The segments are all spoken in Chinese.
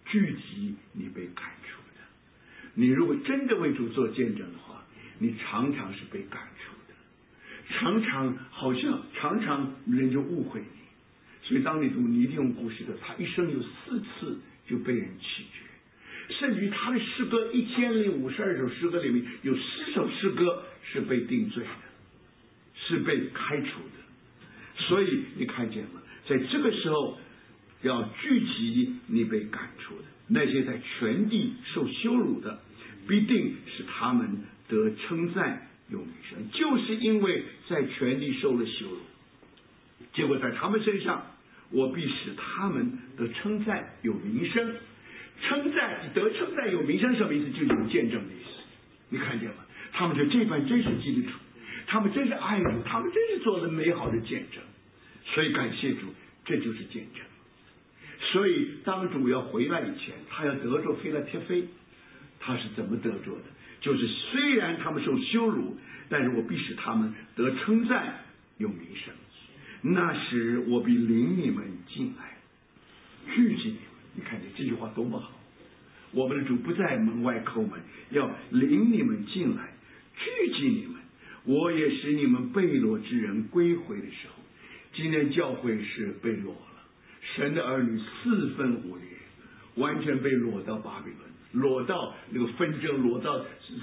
聚集你被赶出的。你如果真的为主做见证的话，你常常是被赶出的，常常人就误会你。所以当你读尼丁翁故事的，他一生有4次就被人弃绝，甚至于他的诗歌1052首诗歌里面有10首诗歌是被定罪的，是被开除的。所以你看见吗？在这个时候要聚集你被赶出的那些在全地受羞辱的，必定使他们得称赞有名声。就是因为在全地受了羞辱，结果在他们身上我必使他们得称赞有名声。得称赞有名声什么意思？就是有见证的意思。你看见吗？他们说这番真是基督徒，他们真是爱主，他们真是做了美好的见证。所以感谢主，这就是见证。所以当主要回来以前，他要得着腓拉铁非，他是怎么得着的？就是虽然他们受羞辱，但是我必使他们得称赞有名声。那时我必领你们进来，聚集你们。你看见这句话多么好！我们的主不在门外叩门，要领你们进来，聚集你们。我也使你们被掳之人归回的时候，今天教会是被掳了，神的儿女4分5裂，完全被掳到巴比伦，掳到那个纷争，掳到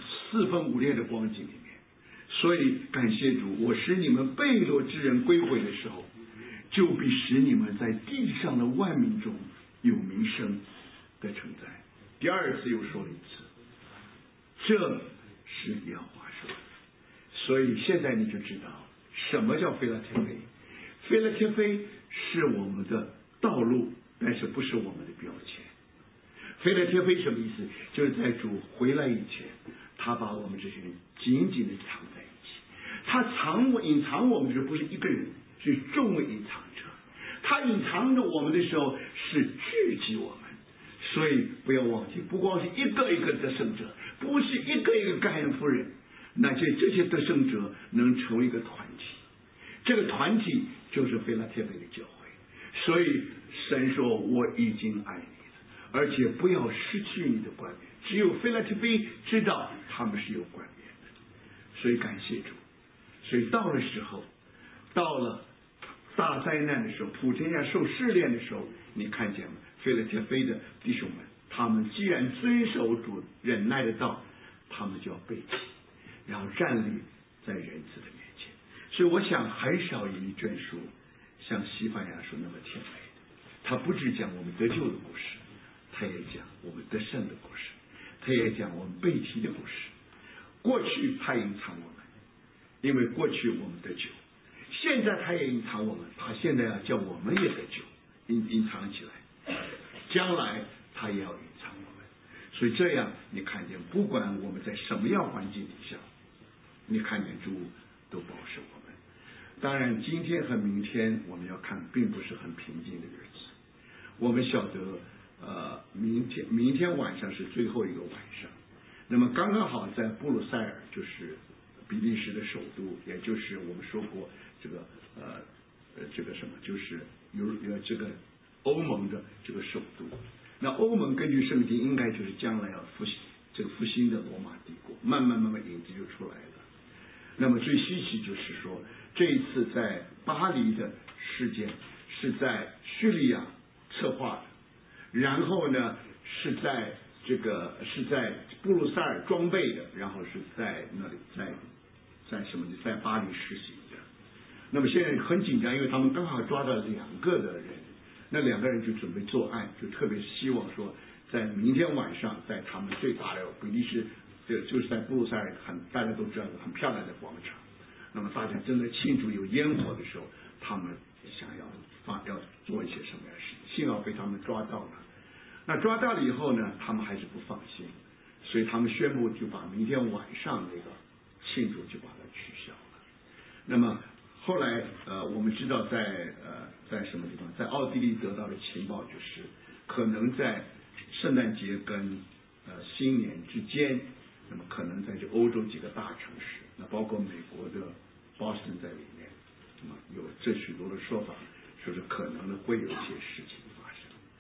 4分5裂的光景里面。所以感谢主，我使你们被掳之人归回的时候，就必使你们在地上的万民中有名声的称赞。第2次又说了一次，这是耶和华说的。所以现在你就知道什么叫腓拉铁非。腓拉铁非是我们的道路，但是不是我们的标签。腓拉铁非什么意思？就是在主回来以前，他把我们这些人紧紧的藏在一起。他隐藏我们的时候不是一个人，是众位隐藏者。他隐藏着我们的时候是聚集我们。所以不要忘记，不光是一个一个得胜者，不是一个一个感恩妇人，那这些得胜者能成为一个团体。这个团体就是腓拉铁非的教会。所以神说我已经爱你了，而且不要失去你的冠冕。只有腓拉铁非知道他们是有冠冕的。所以感谢主。所以到了时候，到了大灾难的时候，普天下受试炼的时候，你看见吗？腓拉铁非的弟兄们，他们既然遵守主忍耐的道，他们就要背起，然后站立在人子的面前。所以我想很少有一卷书像西番雅书那么甜美的。他不只讲我们得救的故事，他也讲我们得胜的故事，他也讲我们被提的故事。过去他隐藏我们，因为过去我们得救；现在他也隐藏我们，他现在要叫我们也得救，隐藏起来。将来他也要隐藏我们。所以这样你看见，不管我们在什么样环境底下，你看见主都保守我们。当然今天和明天我们要看并不是很平静的日子。我们晓得明天晚上是最后一个晚上，那么刚刚好在布鲁塞尔，就是比利时的首都，也就是我们说过这个什么，就是这个欧盟的这个首都。那欧盟根据圣经应该就是将来要复兴的罗马帝国，慢慢影子就出来了。那么最稀奇就是说，这一次在巴黎的事件是在叙利亚策划的，然后呢是在布鲁塞尔装备的，然后是在那里在巴黎实行的。那么现在很紧张，因为他们刚好抓到2个的人，那2个人就准备作案，就特别希望说在明天晚上，在他们最大的比利时，就是在布鲁塞尔大家都知道很漂亮的广场，那么大家正在庆祝有烟火的时候，他们想要做一些什么样的事情，幸好被他们抓到了。那抓到了以后呢，他们还是不放心，所以他们宣布就把明天晚上那个庆祝就把它取消了。那么后来我们知道在什么地方，在奥地利得到的情报就是可能在圣诞节跟新年之间，那么可能在这欧洲几个大城市，那包括美国的 Boston 在里面，那么有这许多的说法，说是可能的会有一些事情发生。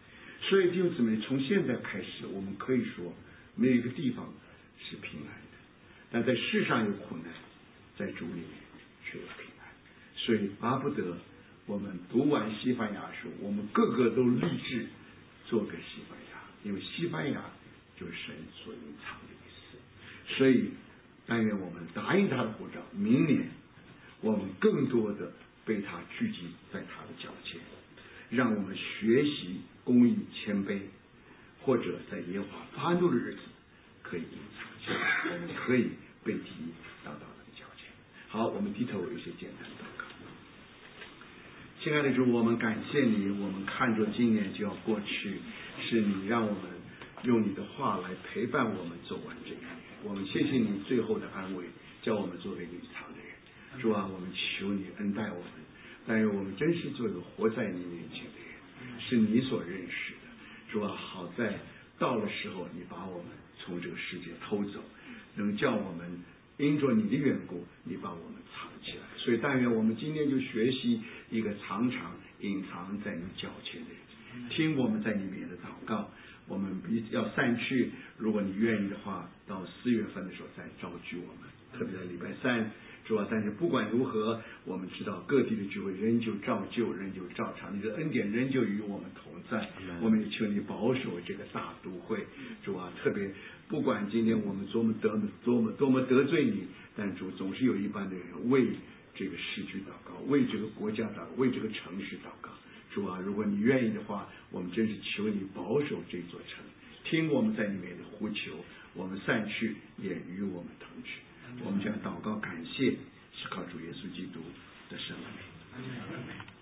所以弟兄姊妹，从现在开始，我们可以说没有一个地方是平安的，但在世上有苦难，在主里面却有平安。所以巴不得我们读完西班牙书，我们个个都立志做个西班牙，因为西班牙就是神所隐藏的意思。所以但愿我们答应他的呼召，明年我们更多的被他聚集在他的脚前，让我们学习公义谦卑，或者在耶和华发怒的日子可以隐藏起来，可以被提到他的脚前。好，我们低头有些简单的祷告。亲爱的主，我们感谢你，我们看着今年就要过去，是你让我们用你的话来陪伴我们走完这一年。我们谢谢你最后的安慰，叫我们做个隐藏的人。主啊，我们求你恩待我们，但愿我们真是做一个活在你面前的人，是你所认识的。主啊，好在到了时候，你把我们从这个世界偷走，能叫我们因着你的缘故，你把我们藏起来。所以但愿我们今天就学习一个常常隐藏在你脚前的人，听我们在你面前的祷告。我们要散去，如果你愿意的话，到4月份的时候再召集我们，特别在礼拜3。主啊，但是不管如何，我们知道各地的聚会仍旧照旧，仍旧照常，你的恩典仍旧与我们同在。我们也求你保守这个大都会。主啊，特别不管今天我们多么得罪你，但主总是有一般的人为这个市区祷告，为这个国家祷告，为这个城市祷告。主啊，如果你愿意的话，我们真是求你保守这座城，听我们在里面的呼求，我们散去也与我们同去。我们将祷告感谢，是靠主耶稣基督的圣名。